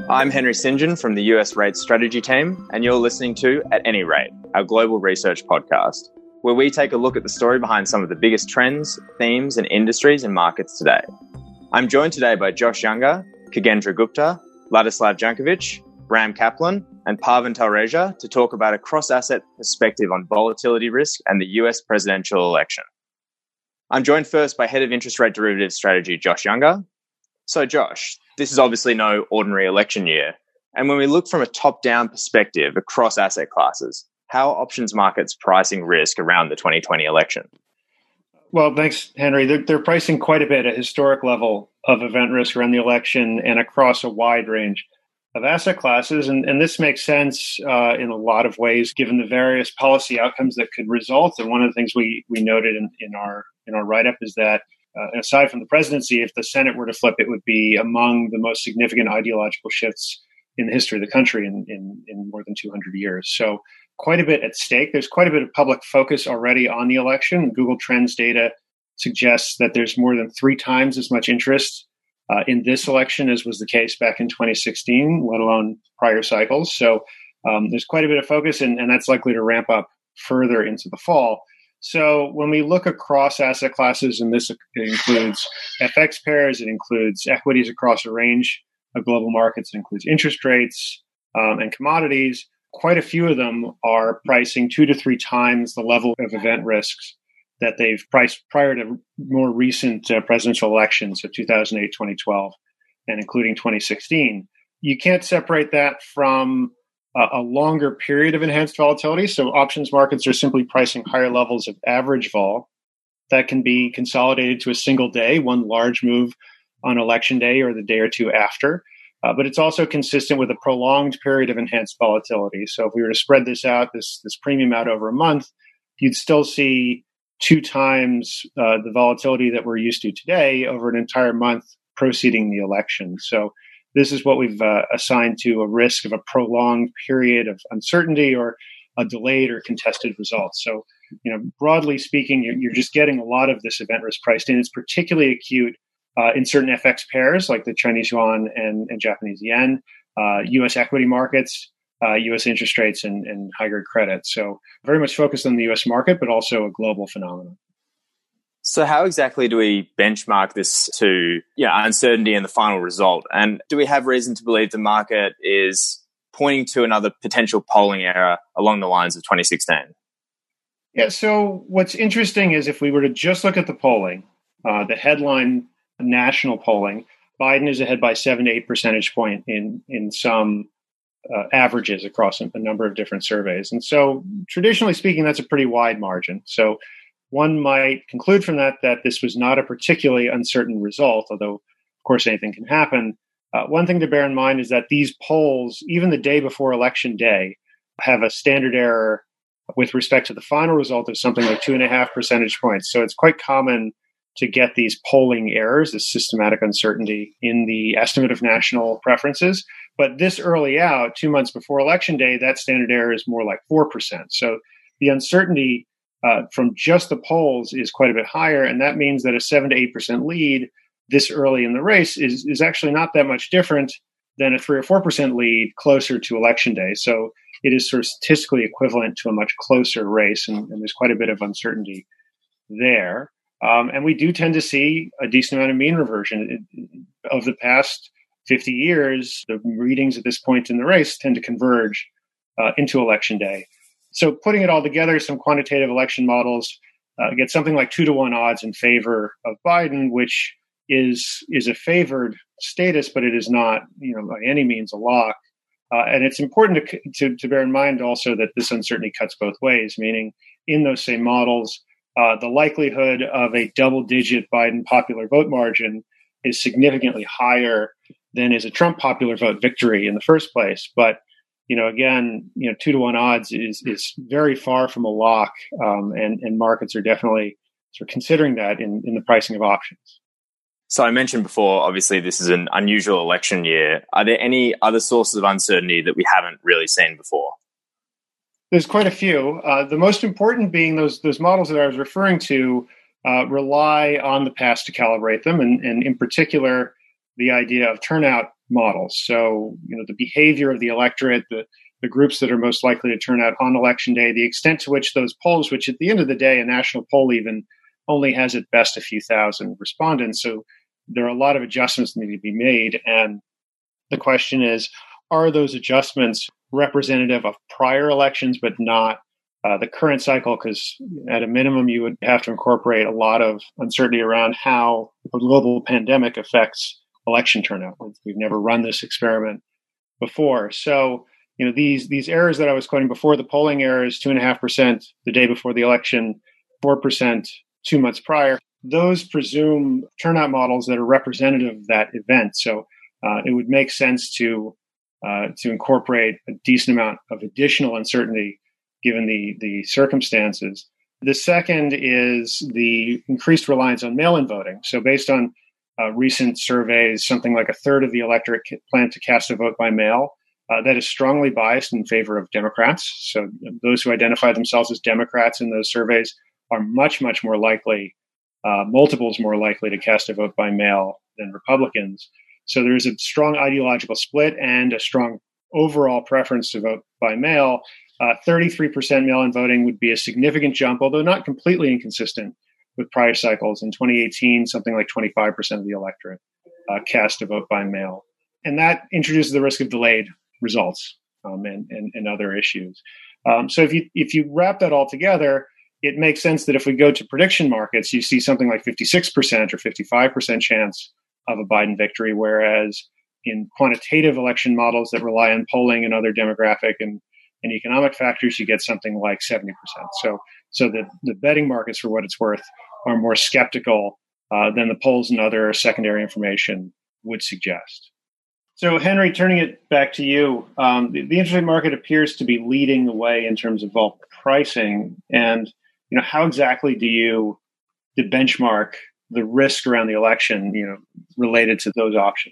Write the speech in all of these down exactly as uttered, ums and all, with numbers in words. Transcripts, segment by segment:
I'm Henry St John from the U S Rates Strategy Team, and you're listening to At Any Rate, our global research podcast, where we take a look at the story behind some of the biggest trends, themes, and industries in markets today. I'm joined today by Josh Younger, Khagendra Gupta, Ladislav Jankovic, Ram Kaplan, and Pavan Talreja to talk about a cross-asset perspective on volatility risk and the U S presidential election. I'm joined first by Head of Interest Rate Derivative Strategy, Josh Younger. So Josh, this is obviously no ordinary election year. And when we look from a top-down perspective across asset classes, how are options markets pricing risk around the twenty twenty election? Well, thanks, Henry. They're, they're pricing quite a bit at historic level of event risk around the election and across a wide range of asset classes. And, and this makes sense uh, in a lot of ways, given the various policy outcomes that could result. And one of the things we we noted in, in our in our write-up is that, uh, aside from the presidency, if the Senate were to flip, it would be among the most significant ideological shifts in the history of the country in, in, in more than two hundred years. So quite a bit at stake. There's quite a bit of public focus already on the election. Google Trends data suggests that there's more than three times as much interest Uh, in this election as was the case back in twenty sixteen, let alone prior cycles. So um, there's quite a bit of focus, and, and that's likely to ramp up further into the fall. So when we look across asset classes, and this includes F X pairs, it includes equities across a range of global markets, it includes interest rates um, and commodities, quite a few of them are pricing two to three times the level of event risks that they've priced prior to more recent uh, presidential elections of two thousand eight, twenty twelve, and including twenty sixteen. You can't separate that from a, a longer period of enhanced volatility. So options markets are simply pricing higher levels of average vol that can be consolidated to a single day, one large move on election day or the day or two after. Uh, but it's also consistent with a prolonged period of enhanced volatility. So if we were to spread this out, this, this premium out over a month, you'd still see two times uh, the volatility that we're used to today over an entire month preceding the election. So this is what we've uh, assigned to a risk of a prolonged period of uncertainty or a delayed or contested result. So, you know, broadly speaking, you're, you're just getting a lot of this event risk priced in. It's particularly acute uh, in certain F X pairs like the Chinese yuan and, and Japanese yen, uh, U S equity markets, Uh, U S interest rates and, and high-grade credit. So very much focused on the U S market, but also a global phenomenon. So how exactly do we benchmark this to you know, uncertainty in the final result? And do we have reason to believe the market is pointing to another potential polling error along the lines of twenty sixteen? Yeah, so what's interesting is if we were to just look at the polling, uh, the headline national polling, Biden is ahead by seven to eight percentage point in, in some Uh, averages across a, a number of different surveys. And so traditionally speaking, that's a pretty wide margin. So one might conclude from that that this was not a particularly uncertain result, although of course anything can happen. Uh, one thing to bear in mind is that these polls, even the day before election day, have a standard error with respect to the final result of something like two and a half percentage points. So it's quite common to get these polling errors, this systematic uncertainty in the estimate of national preferences. But this early out, two months before election day, that standard error is more like four percent. So the uncertainty uh, from just the polls is quite a bit higher. And that means that a seven to eight percent lead this early in the race is, is actually not that much different than a three or four percent lead closer to election day. So it is sort of statistically equivalent to a much closer race. And, and there's quite a bit of uncertainty there. Um, and we do tend to see a decent amount of mean reversion. It, of the past fifty years, the readings at this point in the race tend to converge uh, into election day. So putting it all together, some quantitative election models uh, get something like two to one odds in favor of Biden, which is is a favored status, but it is not, you know, by any means a lock. Uh, and it's important to, to to bear in mind also that this uncertainty cuts both ways, meaning in those same models, Uh, the likelihood of a double-digit Biden popular vote margin is significantly higher than is a Trump popular vote victory in the first place. But, you know, again, you know, two to one odds is is very far from a lock, um, and, and markets are definitely sort of considering that in, in the pricing of options. So I mentioned before, obviously, this is an unusual election year. Are there any other sources of uncertainty that we haven't really seen before? There's quite a few. Uh, the most important being those those models that I was referring to uh, rely on the past to calibrate them, and, and in particular, the idea of turnout models. So, you know, the behavior of the electorate, the, the groups that are most likely to turn out on election day, the extent to which those polls, which at the end of the day, a national poll even only has at best a few thousand respondents. So there are a lot of adjustments that need to be made. And the question is, are those adjustments representative of prior elections, but not uh, the current cycle? Because at a minimum, you would have to incorporate a lot of uncertainty around how the global pandemic affects election turnout. We've never run this experiment before. So, you know, these these errors that I was quoting before, the polling errors, two and a half percent the day before the election, four percent two months prior, those presume turnout models that are representative of that event. So uh, it would make sense to uh, to incorporate a decent amount of additional uncertainty given the the circumstances. The second is the increased reliance on mail-in voting. So based on uh, recent surveys, something like a third of the electorate plan to cast a vote by mail. Uh, that is strongly biased in favor of Democrats. So those who identify themselves as Democrats in those surveys are much, much more likely, uh, multiples more likely to cast a vote by mail than Republicans. So there's a strong ideological split and a strong overall preference to vote by mail. Uh, thirty-three percent mail-in voting would be a significant jump, although not completely inconsistent with prior cycles. In twenty eighteen, something like twenty-five percent of the electorate uh, cast a vote by mail. And that introduces the risk of delayed results um, and, and, and other issues. Um, so if you if you wrap that all together, it makes sense that if we go to prediction markets, you see something like fifty-six percent or fifty-five percent chance of a Biden victory, whereas in quantitative election models that rely on polling and other demographic and, and economic factors, you get something like seventy percent. So so the, the betting markets, for what it's worth, are more skeptical uh, than the polls and other secondary information would suggest. So, Henry, turning it back to you, um, the, the interest rate market appears to be leading the way in terms of vol pricing. And, you know, how exactly do you do benchmark the risk around the election, you know, related to those options?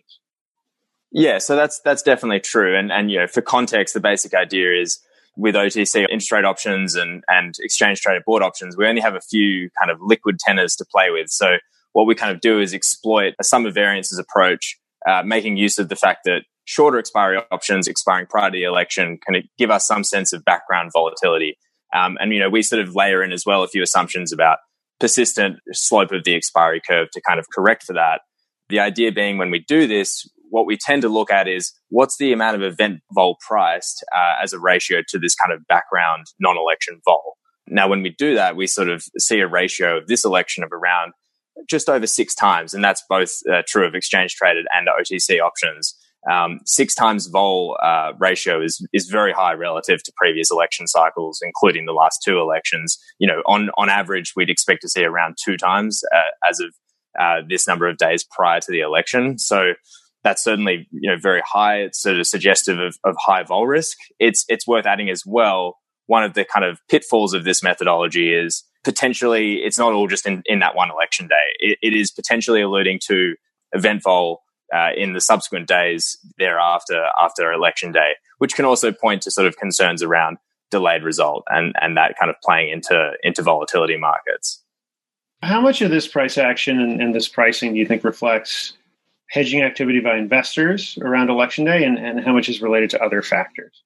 Yeah, so that's that's definitely true. And and you know, for context, the basic idea is with O T C interest rate options and and exchange traded board options, we only have a few kind of liquid tenors to play with. So what we kind of do is exploit a sum of variances approach. Uh, making use of the fact that shorter expiry options expiring prior to the election can give us some sense of background volatility. Um, and, you know, we sort of layer in as well a few assumptions about persistent slope of the expiry curve to kind of correct for that. The idea being when we do this, what we tend to look at is what's the amount of event vol priced uh, as a ratio to this kind of background non-election vol. Now, when we do that, we sort of see a ratio of this election of around just over six times, and that's both uh, true of exchange traded and O T C options. Um, six times vol uh, ratio is is very high relative to previous election cycles, including the last two elections. You know, on on average, we'd expect to see around two times uh, as of uh, this number of days prior to the election. So that's certainly, you know, very high. It's sort of suggestive of, of high vol risk. It's it's worth adding as well. One of the kind of pitfalls of this methodology is potentially it's not all just in, in that one election day. It, it is potentially alluding to event vol uh, in the subsequent days thereafter, after election day, which can also point to sort of concerns around delayed result and, and that kind of playing into, into volatility markets. How much of this price action and, and this pricing do you think reflects hedging activity by investors around election day, and, and how much is related to other factors?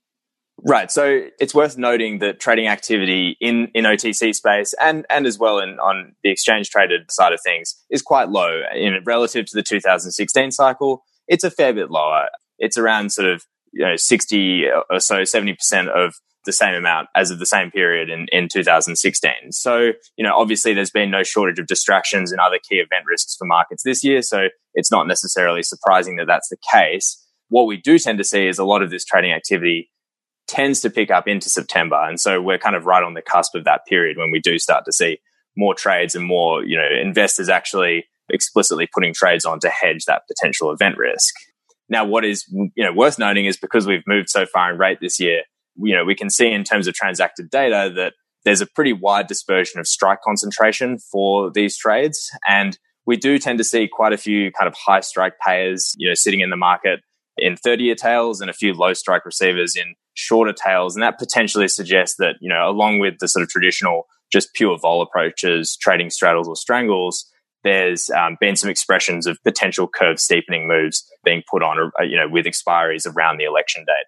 Right. So it's worth noting that trading activity in, in O T C space and, and as well in, on the exchange traded side of things is quite low in relative to the two thousand sixteen cycle. It's a fair bit lower. It's around sort of, you know, sixty or so, seventy percent of the same amount as of the same period in, in two thousand sixteen. So, you know, obviously there's been no shortage of distractions and other key event risks for markets this year. So it's not necessarily surprising that that's the case. What we do tend to see is a lot of this trading activity tends to pick up into September. And so we're kind of right on the cusp of that period when we do start to see more trades and more, you know, investors actually explicitly putting trades on to hedge that potential event risk. Now, what is, you know, worth noting is because we've moved so far in rate this year, you know, we can see in terms of transacted data that there's a pretty wide dispersion of strike concentration for these trades. And we do tend to see quite a few kind of high strike payers, you know, sitting in the market in thirty-year tails and a few low strike receivers in shorter tails. And that potentially suggests that, you know, along with the sort of traditional just pure vol approaches, trading straddles or strangles, there's um, been some expressions of potential curve steepening moves being put on, uh, you know, with expiries around the election date.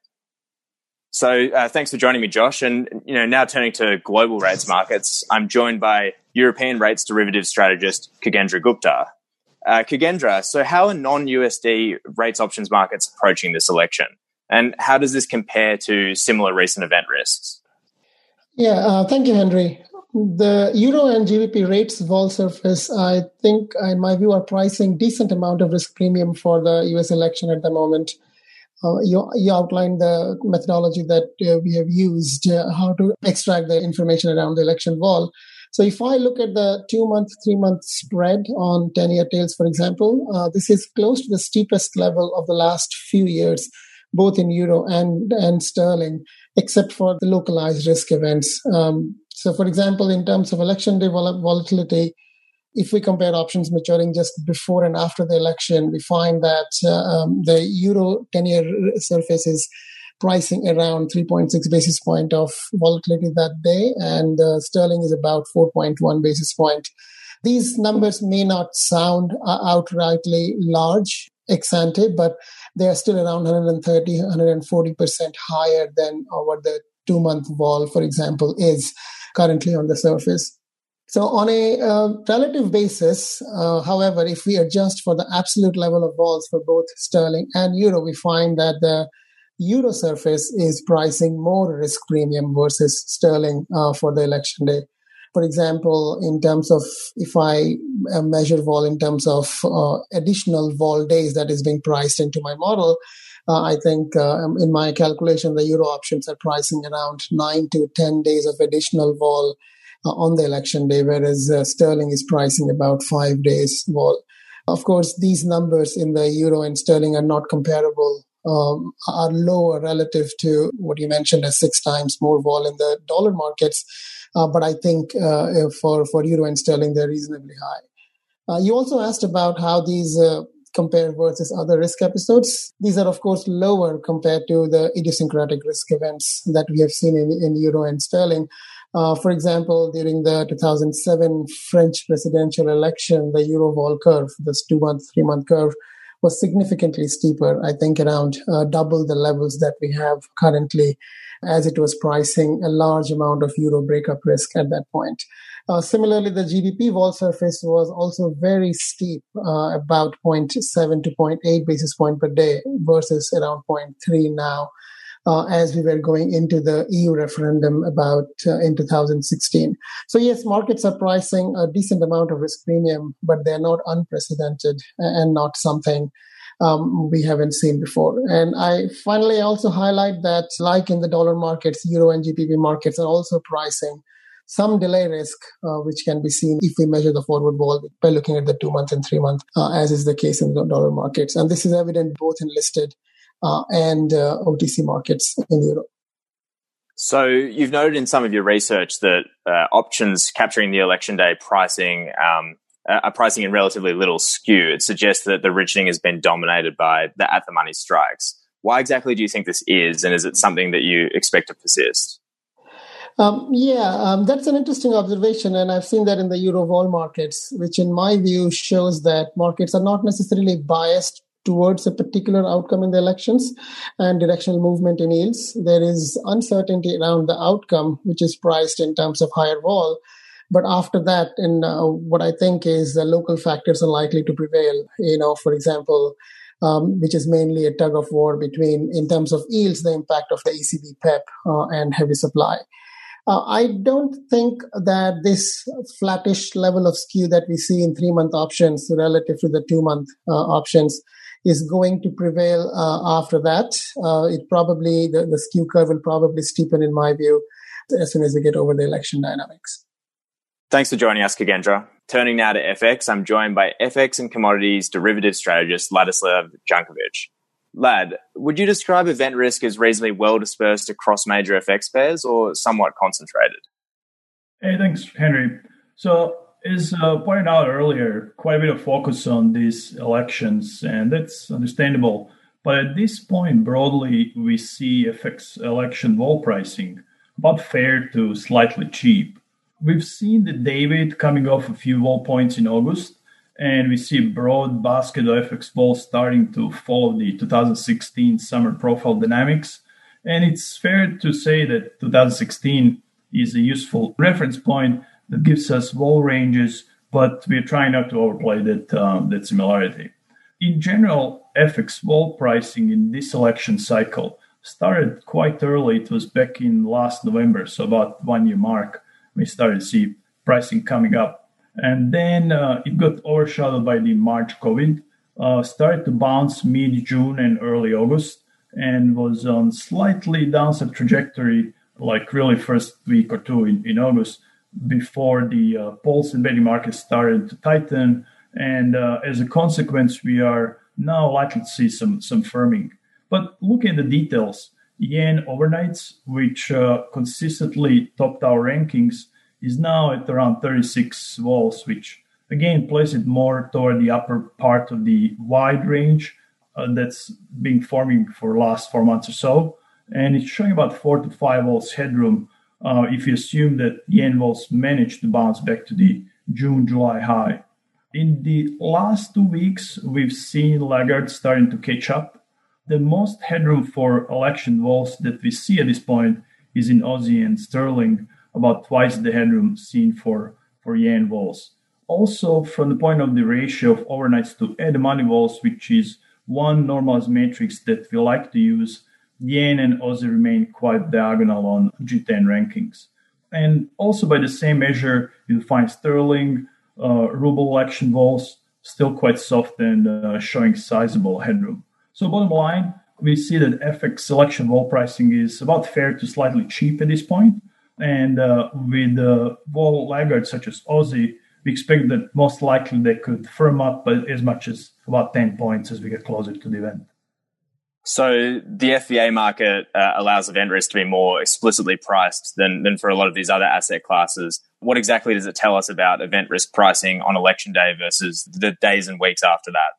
So uh, thanks for joining me, Josh. And, you know, now turning to global rates markets, I'm joined by European rates derivatives strategist Khagendra Gupta. Uh, Khagendra, so how are non-U S D rates options markets approaching this election? And how does this compare to similar recent event risks? Yeah, uh, thank you, Henry. The Euro and G B P rates vol surface, I think, in my view, are pricing decent amount of risk premium for the U S election at the moment. Uh, you, you outlined the methodology that uh, we have used, uh, how to extract the information around the election vol. So if I look at the two-month, three-month spread on ten-year tails, for example, uh, this is close to the steepest level of the last few years, both in euro and, and sterling, except for the localized risk events. Um, so, for example, in terms of election day vol- volatility, if we compare options maturing just before and after the election, we find that uh, um, the euro ten-year surface is pricing around three point six basis point of volatility that day, and uh, sterling is about four point one basis point. These numbers may not sound uh, outrightly large ex ante, but they are still around one hundred thirty, one hundred forty percent higher than uh, what the two-month vol, for example, is currently on the surface. So on a uh, relative basis, uh, however, if we adjust for the absolute level of vols for both sterling and euro, we find that the euro surface is pricing more risk premium versus sterling uh, for the election day. For example, in terms of, if I uh, measure vol in terms of uh, additional vol days that is being priced into my model, uh, I think uh, in my calculation, the euro options are pricing around nine to ten days of additional vol Uh, on the election day, whereas uh, sterling is pricing about five days vol. Of course, these numbers in the euro and sterling are not comparable, um, are lower relative to what you mentioned as six times more vol in the dollar markets. Uh, but I think uh, for, for euro and sterling, they're reasonably high. Uh, you also asked about how these uh, compare versus other risk episodes. These are, of course, lower compared to the idiosyncratic risk events that we have seen in, in euro and sterling. Uh, for example, during the two thousand seven French presidential election, the euro vol curve, this two-month, three-month curve, was significantly steeper, I think around uh, double the levels that we have currently, as it was pricing a large amount of euro breakup risk at that point. Uh, similarly, the G B P vol surface was also very steep, uh, about zero point seven to zero point eight basis point per day versus around zero point three now. Uh, as we were going into the E U referendum about uh, in two thousand sixteen. So yes, markets are pricing a decent amount of risk premium, but they're not unprecedented and not something um, we haven't seen before. And I finally also highlight that, like in the dollar markets, euro and G B P markets are also pricing some delay risk, uh, which can be seen if we measure the forward vol by looking at the two-month and three-month, uh, as is the case in the dollar markets. And this is evident both in listed Uh, and uh, O T C markets in Europe. So you've noted in some of your research that uh, options capturing the election day pricing um, are pricing in relatively little skew. It suggests that the richening has been dominated by the at-the-money strikes. Why exactly do you think this is, and is it something that you expect to persist? Um, yeah, um, that's an interesting observation, and I've seen that in the Euro vol markets, which in my view shows that markets are not necessarily biased towards a particular outcome in the elections and directional movement in yields. There is uncertainty around the outcome, which is priced in terms of higher vol. But after that, in uh, what I think is the local factors are likely to prevail. You know, for example, um, which is mainly a tug of war between, in terms of yields, the impact of the E C B P E P uh, and heavy supply. Uh, I don't think that this flattish level of skew that we see in three-month options relative to the two-month uh, options is going to prevail uh, after that. Uh, it probably, the, the skew curve will probably steepen, in my view, as soon as we get over the election dynamics. Thanks for joining us, Khagendra. Turning now to F X, I'm joined by F X and commodities derivative strategist Ladislav Jankovic. Lad, would you describe event risk as reasonably well dispersed across major F X pairs or somewhat concentrated? Hey, thanks, Henry. So, as uh, pointed out earlier, quite a bit of focus on these elections, and that's understandable. But at this point, broadly, we see F X election vol pricing about fair to slightly cheap. We've seen the David coming off a few vol points in August, and we see a broad basket of F X vols starting to follow the two thousand sixteen summer profile dynamics. And it's fair to say that two thousand sixteen is a useful reference point that gives us vol ranges, but we're trying not to overplay that, um, that similarity. In general, F X vol pricing in this election cycle started quite early. It was back in last November, so about one year mark, we started to see pricing coming up. And then uh, it got overshadowed by the March COVID, uh, started to bounce mid-June and early August, and was on slightly downside trajectory, like really first week or two in, in August, before the uh, pulse and betting market started to tighten. And uh, as a consequence, we are now likely to see some, some firming. But looking at the details, yen overnights, which uh, consistently topped our rankings, is now at around thirty-six vols, which again places it more toward the upper part of the wide range uh, that's been forming for the last four months or so. And it's showing about four to five vols headroom uh, if you assume that yen vols managed to bounce back to the June, July high. In the last two weeks, we've seen laggards starting to catch up. The most headroom for election vols that we see at this point is in Aussie and sterling, about twice the headroom seen for, for yen vols. Also, from the point of the ratio of overnights to at-the-money vols, which is one normalized matrix that we like to use, yen and Aussie remain quite diagonal on G ten rankings. And also by the same measure, you'll find sterling, uh, ruble election vols still quite soft and uh, showing sizable headroom. So bottom line, we see that F X election vol pricing is about fair to slightly cheap at this point. And uh, with uh, vol laggards such as Aussie, we expect that most likely they could firm up by as much as about ten points as we get closer to the event. So the F V A market uh, allows event risk to be more explicitly priced than, than for a lot of these other asset classes. What exactly does it tell us about event risk pricing on election day versus the days and weeks after that?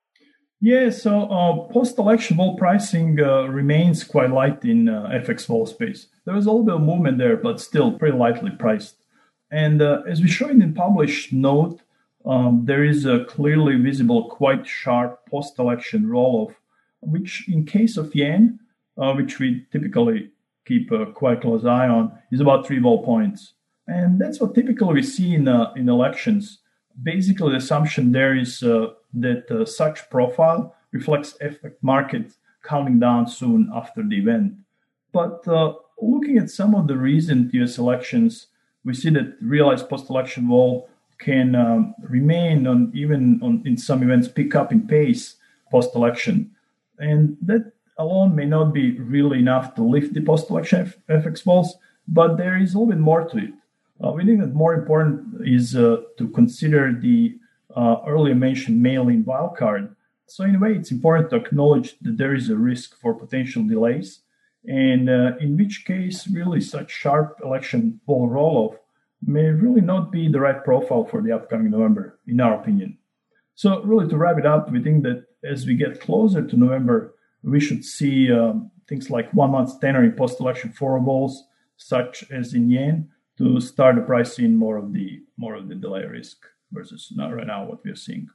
Yeah, so uh, post-election vol pricing uh, remains quite light in uh, F X vol space. There is a little bit of movement there, but still pretty lightly priced. And uh, as we showed in published note, um, there is a clearly visible, quite sharp post-election roll-off, which in case of yen, uh, which we typically keep a quite close eye on, is about three vol points. And that's what typically we see in uh, in elections. Basically, the assumption there is uh, that uh, such profile reflects F X market counting down soon after the event. But uh, looking at some of the recent U S elections, we see that realized post-election vol can um, remain on even on in some events pick up in pace post-election. And that alone may not be really enough to lift the post-election F X vols, but there is a little bit more to it. Uh, we think that more important is uh, to consider the uh, earlier mentioned mail-in wildcard. So in a way, it's important to acknowledge that there is a risk for potential delays, and uh, in which case, really such sharp election vol roll-off may really not be the right profile for the upcoming November, in our opinion. So really to wrap it up, we think that as we get closer to November, we should see um, things like one-month tenor in post-election forward vols, such as in yen, to start to price in more of the more of the delay risk versus not right now what we're seeing.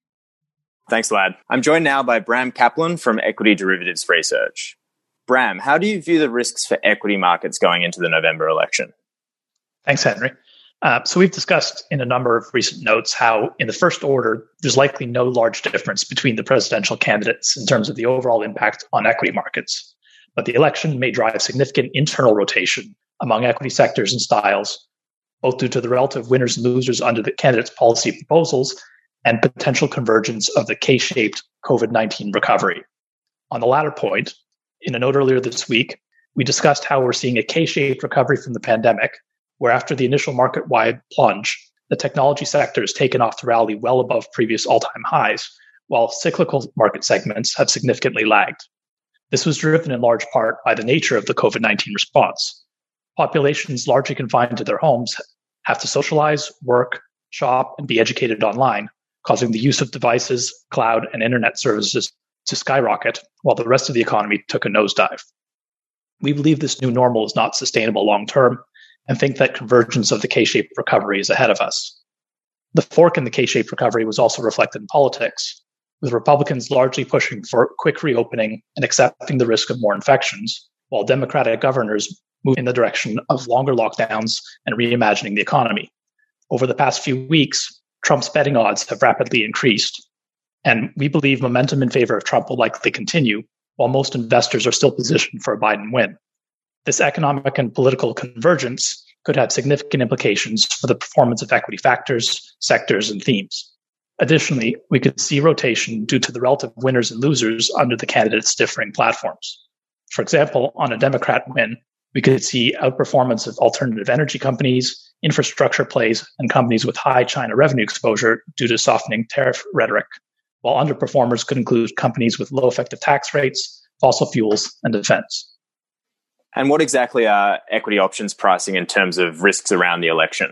Thanks, Lad. I'm joined now by Bram Kaplan from Equity Derivatives Research. Bram, how do you view the risks for equity markets going into the November election? Thanks, Henry. Uh, so we've discussed in a number of recent notes how, in the first order, there's likely no large difference between the presidential candidates in terms of the overall impact on equity markets. But the election may drive significant internal rotation among equity sectors and styles, both due to the relative winners and losers under the candidates' policy proposals and potential convergence of the K-shaped COVID nineteen recovery. On the latter point, in a note earlier this week, we discussed how we're seeing a K-shaped recovery from the pandemic, where after the initial market-wide plunge, the technology sector has taken off to rally well above previous all-time highs, while cyclical market segments have significantly lagged. This was driven in large part by the nature of the COVID nineteen response. Populations largely confined to their homes have to socialize, work, shop, and be educated online, causing the use of devices, cloud, and internet services to skyrocket, while the rest of the economy took a nosedive. We believe this new normal is not sustainable long-term, and think that convergence of the K-shaped recovery is ahead of us. The fork in the K-shaped recovery was also reflected in politics, with Republicans largely pushing for quick reopening and accepting the risk of more infections, while Democratic governors moved in the direction of longer lockdowns and reimagining the economy. Over the past few weeks, Trump's betting odds have rapidly increased, and we believe momentum in favor of Trump will likely continue, while most investors are still positioned for a Biden win. This economic and political convergence could have significant implications for the performance of equity factors, sectors, and themes. Additionally, we could see rotation due to the relative winners and losers under the candidates' differing platforms. For example, on a Democrat win, we could see outperformance of alternative energy companies, infrastructure plays, and companies with high China revenue exposure due to softening tariff rhetoric, while underperformers could include companies with low effective tax rates, fossil fuels, and defense. And what exactly are equity options pricing in terms of risks around the election?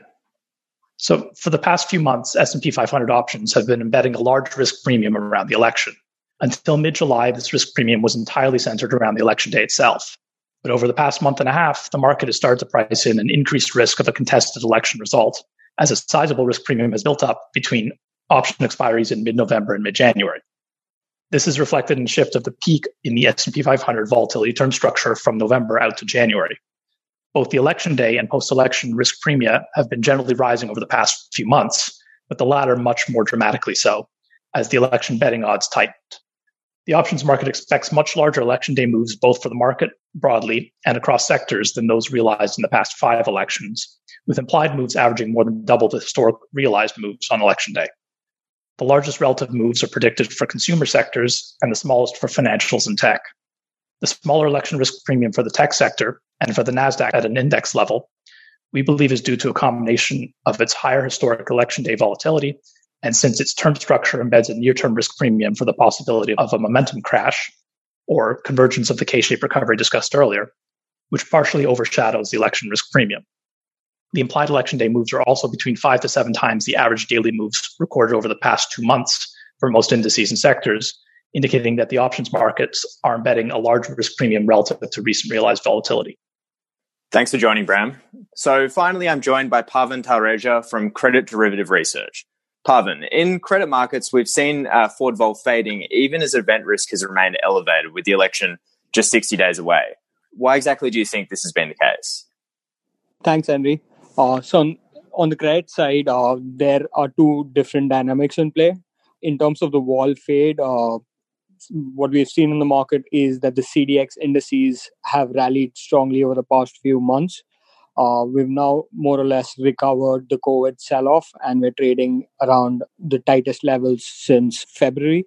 So for the past few months, S and P five hundred options have been embedding a large risk premium around the election. Until mid-July, this risk premium was entirely centered around the election day itself. But over the past month and a half, the market has started to price in an increased risk of a contested election result, as a sizable risk premium has built up between option expiries in mid-November and mid-January. This is reflected in a shift of the peak in the S and P five hundred volatility term structure from November out to January. Both the election day and post-election risk premia have been generally rising over the past few months, but the latter much more dramatically so, as the election betting odds tightened. The options market expects much larger election day moves both for the market broadly and across sectors than those realized in the past five elections, with implied moves averaging more than double the historic realized moves on election day. The largest relative moves are predicted for consumer sectors and the smallest for financials and tech. The smaller election risk premium for the tech sector and for the NASDAQ at an index level, we believe is due to a combination of its higher historic election day volatility, and since its term structure embeds a near-term risk premium for the possibility of a momentum crash or convergence of the K-shaped recovery discussed earlier, which partially overshadows the election risk premium. The implied election day moves are also between five to seven times the average daily moves recorded over the past two months for most indices and sectors, indicating that the options markets are embedding a large risk premium relative to recent realized volatility. Thanks for joining, Bram. So finally, I'm joined by Pavan Talreja from Credit Derivative Research. Pavan, in credit markets, we've seen uh, forward vol fading even as event risk has remained elevated with the election just sixty days away. Why exactly do you think this has been the case? Thanks, Henry. Uh, so on, on the credit side, uh, there are two different dynamics in play. In terms of the vol fade, uh, what we've seen in the market is that the C D X indices have rallied strongly over the past few months. Uh, we've now more or less recovered the COVID sell-off, and we're trading around the tightest levels since February.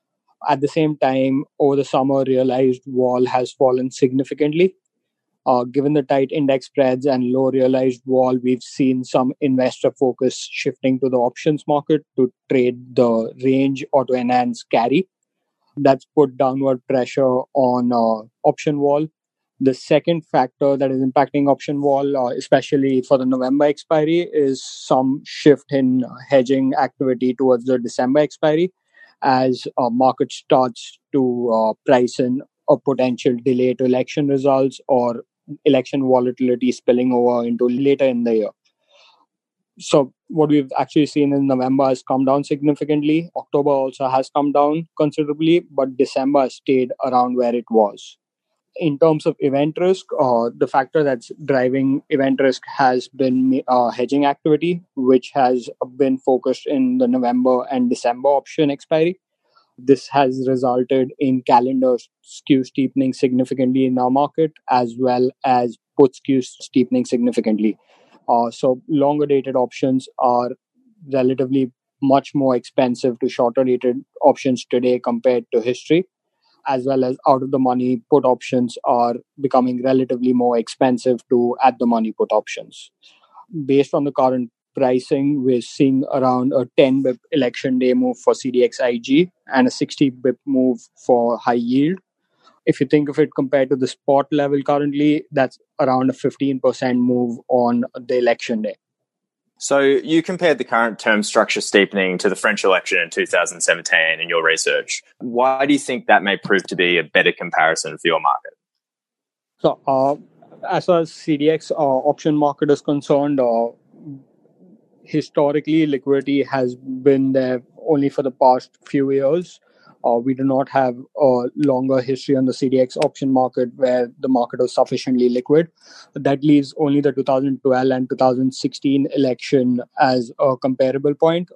At the same time, over the summer, realized vol has fallen significantly. Uh, given the tight index spreads and low realized vol, we've seen some investor focus shifting to the options market to trade the range or to enhance carry. That's put downward pressure on uh, option vol. The second factor that is impacting option vol, uh, especially for the November expiry, is some shift in hedging activity towards the December expiry as uh, market starts to uh, price in a potential delay to election results or election volatility spilling over into later in the year. So what we've actually seen in November has come down significantly. October also has come down considerably, but December has stayed around where it was. In terms of event risk, uh, the factor that's driving event risk has been uh, hedging activity, which has been focused in the November and December option expiry. This has resulted in calendar skew steepening significantly in our market, as well as put skew steepening significantly. Uh, so longer dated options are relatively much more expensive to shorter dated options today compared to history, as well as out of the money put options are becoming relatively more expensive to at the money put options. Based on the current pricing, we're seeing around a ten bip election day move for C D X I G and a sixty bip move for high yield. If you think of it compared to the spot level currently, that's around a fifteen percent move on the election day. So you compared the current term structure steepening to the French election in two thousand seventeen in your research. Why do you think that may prove to be a better comparison for your market? So uh, as far as C D X uh, option market is concerned, uh, historically, liquidity has been there only for the past few years. Uh, we do not have a longer history on the C D X option market where the market was sufficiently liquid. That leaves only the two thousand twelve and two thousand sixteen election as a comparable point.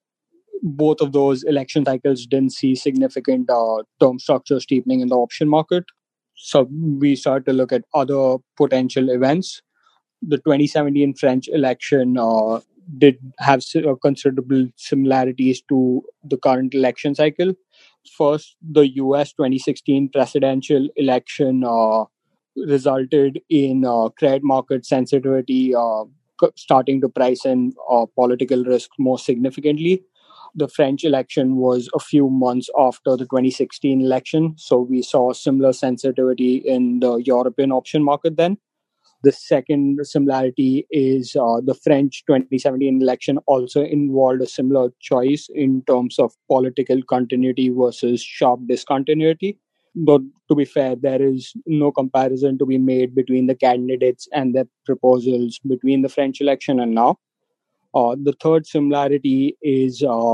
Both of those election cycles didn't see significant uh, term structure steepening in the option market. So we start to look at other potential events. The twenty seventeen French election uh, did have considerable similarities to the current election cycle. First, the U S twenty sixteen presidential election uh, resulted in uh, credit market sensitivity uh, starting to price in uh, political risk more significantly. The French election was a few months after the twenty sixteen election, so we saw similar sensitivity in the European option market then. The second similarity is uh, the French twenty seventeen election also involved a similar choice in terms of political continuity versus sharp discontinuity. But to be fair, there is no comparison to be made between the candidates and their proposals between the French election and now. Uh, the third similarity is uh,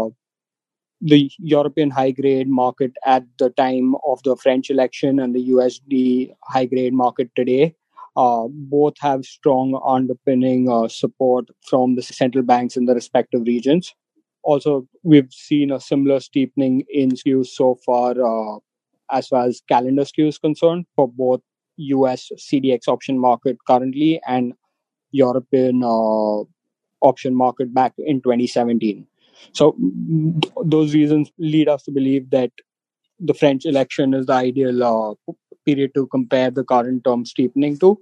the European high-grade market at the time of the French election and the U S D high-grade market today. Uh, both have strong underpinning uh, support from the central banks in the respective regions. Also, we've seen a similar steepening in skews so far uh, as far as calendar skew is concerned for both U S C D X option market currently and European uh, option market back in twenty seventeen. So th- those reasons lead us to believe that the French election is the ideal uh, period to compare the current term steepening to.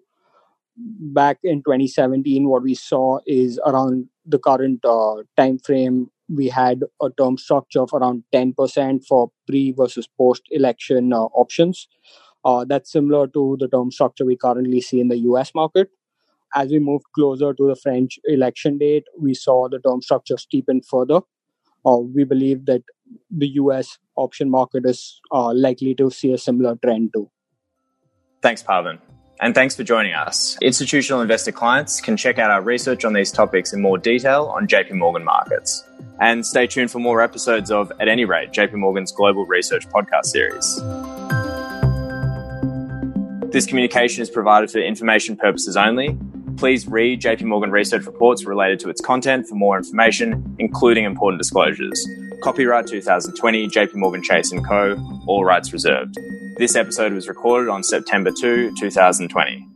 Back in twenty seventeen, what we saw is around the current uh, time frame, we had a term structure of around ten percent for pre versus post-election uh, options. Uh, that's similar to the term structure we currently see in the U S market. As we moved closer to the French election date, we saw the term structure steepen further. Uh, we believe that the U S option market is uh, likely to see a similar trend too. Thanks, Pavan. And thanks for joining us. Institutional investor clients can check out our research on these topics in more detail on J P Morgan Markets. And stay tuned for more episodes of At Any Rate, J P Morgan's global research podcast series. This communication is provided for information purposes only. Please read J P Morgan research reports related to its content for more information, including important disclosures. Copyright twenty twenty, J P Morgan Chase and Co., all rights reserved. This episode was recorded on September second, twenty twenty.